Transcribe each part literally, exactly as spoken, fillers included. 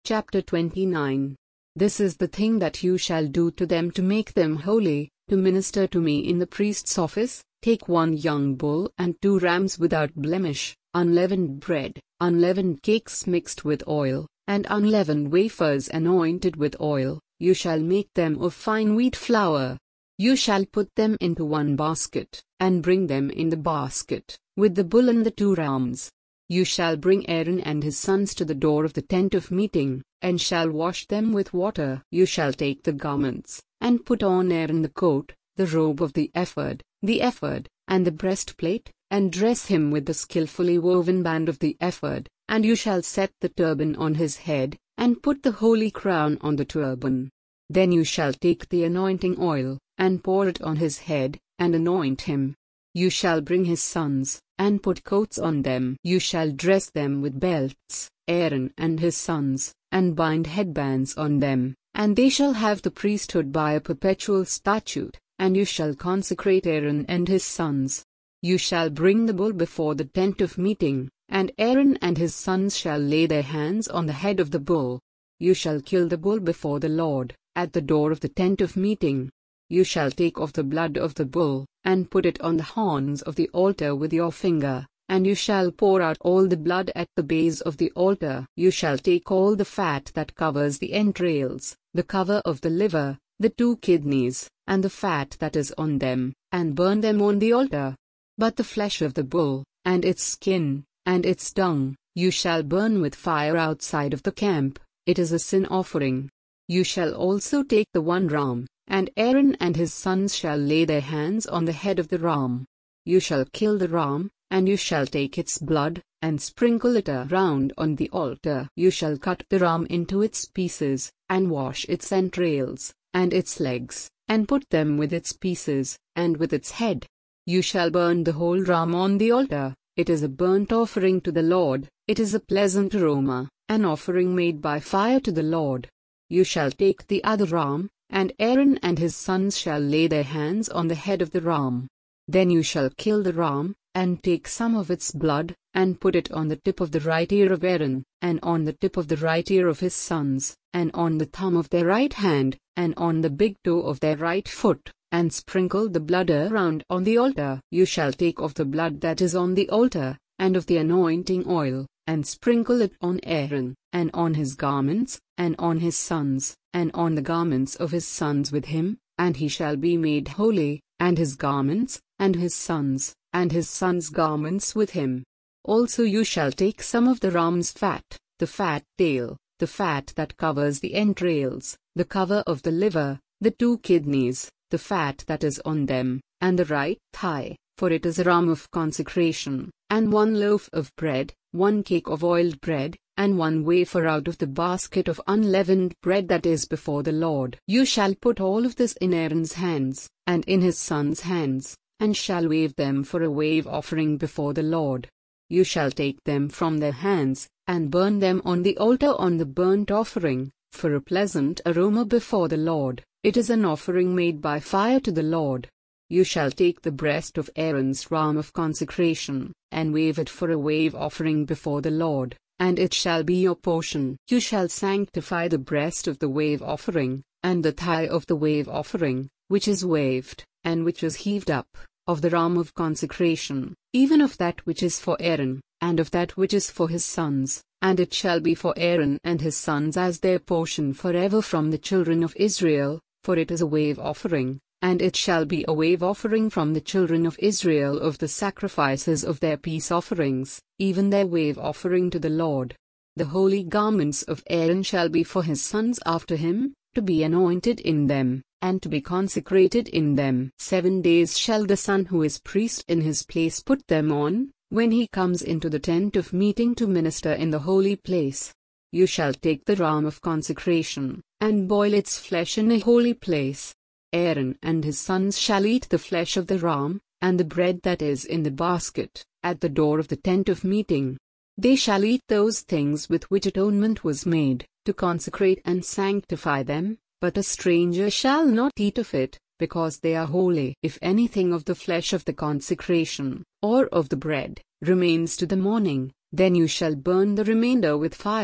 Chapter twenty-nine. This is the thing that you shall do to them to make them holy, to minister to me in the priest's office. Take one young bull and two rams without blemish, unleavened bread, unleavened cakes mixed with oil, and unleavened wafers anointed with oil. You shall make them of fine wheat flour. You shall put them into one basket, and bring them in the basket, with the bull and the two rams. You shall bring Aaron and his sons to the door of the tent of meeting, and shall wash them with water. You shall take the garments, and put on Aaron the coat, the robe of the ephod, the ephod, and the breastplate, and dress him with the skillfully woven band of the ephod, and you shall set the turban on his head, and put the holy crown on the turban. Then you shall take the anointing oil, and pour it on his head, and anoint him. You shall bring his sons, and put coats on them. You shall dress them with belts, Aaron and his sons, and bind headbands on them, and they shall have the priesthood by a perpetual statute, and you shall consecrate Aaron and his sons. You shall bring the bull before the tent of meeting, and Aaron and his sons shall lay their hands on the head of the bull. You shall kill the bull before the Lord, at the door of the tent of meeting. You shall take of the blood of the bull, and put it on the horns of the altar with your finger, and you shall pour out all the blood at the base of the altar. You shall take all the fat that covers the entrails, the cover of the liver, the two kidneys, and the fat that is on them, and burn them on the altar. But the flesh of the bull, and its skin, and its dung, you shall burn with fire outside of the camp. It is a sin offering. You shall also take the one ram, and Aaron and his sons shall lay their hands on the head of the ram. You shall kill the ram, and you shall take its blood, and sprinkle it around on the altar. You shall cut the ram into its pieces, and wash its entrails, and its legs, and put them with its pieces, and with its head. You shall burn the whole ram on the altar. It is a burnt offering to the Lord. It is a pleasant aroma, an offering made by fire to the Lord. You shall take the other ram, and Aaron and his sons shall lay their hands on the head of the ram. Then you shall kill the ram, and take some of its blood, and put it on the tip of the right ear of Aaron, and on the tip of the right ear of his sons, and on the thumb of their right hand, and on the big toe of their right foot, and sprinkle the blood around on the altar. You shall take of the blood that is on the altar, and of the anointing oil, and sprinkle it on Aaron, and on his garments, and on his sons, and on the garments of his sons with him, and he shall be made holy, and his garments, and his sons, and his sons' garments with him. Also you shall take some of the ram's fat, the fat tail, the fat that covers the entrails, the cover of the liver, the two kidneys, the fat that is on them, and the right thigh, for it is a ram of consecration, and one loaf of bread, one cake of oiled bread, and one wafer out of the basket of unleavened bread that is before the Lord. You shall put all of this in Aaron's hands, and in his sons' hands, and shall wave them for a wave offering before the Lord. You shall take them from their hands, and burn them on the altar on the burnt offering, for a pleasant aroma before the Lord. It is an offering made by fire to the Lord. You shall take the breast of Aaron's ram of consecration, and wave it for a wave offering before the Lord, and it shall be your portion. You shall sanctify the breast of the wave offering, and the thigh of the wave offering, which is waved, and which is heaved up, of the ram of consecration, even of that which is for Aaron, and of that which is for his sons, and it shall be for Aaron and his sons as their portion forever from the children of Israel, for it is a wave offering. And it shall be a wave offering from the children of Israel of the sacrifices of their peace offerings, even their wave offering to the Lord. The holy garments of Aaron shall be for his sons after him, to be anointed in them, and to be consecrated in them. Seven days shall the son who is priest in his place put them on, when he comes into the tent of meeting to minister in the holy place. You shall take the ram of consecration, and boil its flesh in a holy place. Aaron and his sons shall eat the flesh of the ram, and the bread that is in the basket, at the door of the tent of meeting. They shall eat those things with which atonement was made, to consecrate and sanctify them, but a stranger shall not eat of it, because they are holy. If anything of the flesh of the consecration, or of the bread, remains to the morning, then you shall burn the remainder with fire.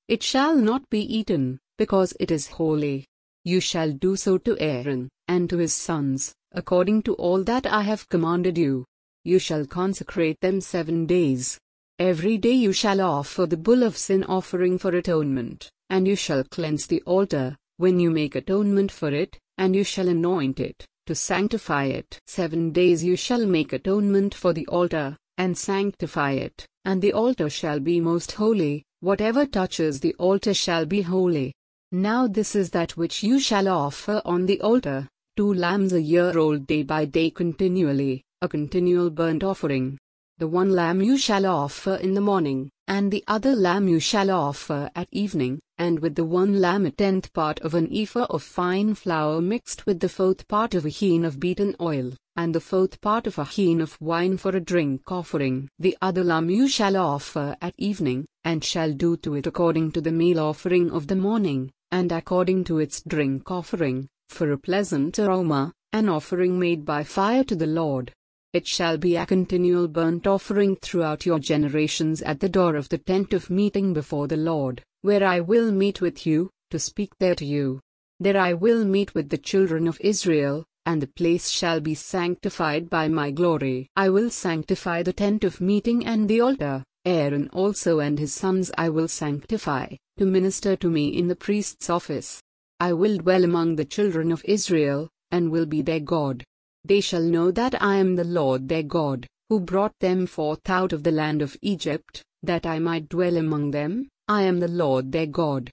It shall not be eaten, because it is holy. You shall do so to Aaron, and to his sons, according to all that I have commanded you. You shall consecrate them seven days. Every day you shall offer the bull of sin offering for atonement, and you shall cleanse the altar, when you make atonement for it, and you shall anoint it, to sanctify it. Seven days you shall make atonement for the altar, and sanctify it, and the altar shall be most holy. Whatever touches the altar shall be holy. Now this is that which you shall offer on the altar, two lambs a year old day by day continually, a continual burnt offering. The one lamb you shall offer in the morning, and the other lamb you shall offer at evening, and with the one lamb a tenth part of an ephah of fine flour mixed with the fourth part of a hin of beaten oil, and the fourth part of a hin of wine for a drink offering. The other lamb you shall offer at evening, and shall do to it according to the meal offering of the morning, and according to its drink offering, for a pleasant aroma, an offering made by fire to the Lord. It shall be a continual burnt offering throughout your generations at the door of the tent of meeting before the Lord, where I will meet with you, to speak there to you. There I will meet with the children of Israel, and the place shall be sanctified by my glory. I will sanctify the tent of meeting and the altar. Aaron also and his sons I will sanctify, to minister to me in the priest's office. I will dwell among the children of Israel, and will be their God. They shall know that I am the Lord their God, who brought them forth out of the land of Egypt, that I might dwell among them. I am the Lord their God.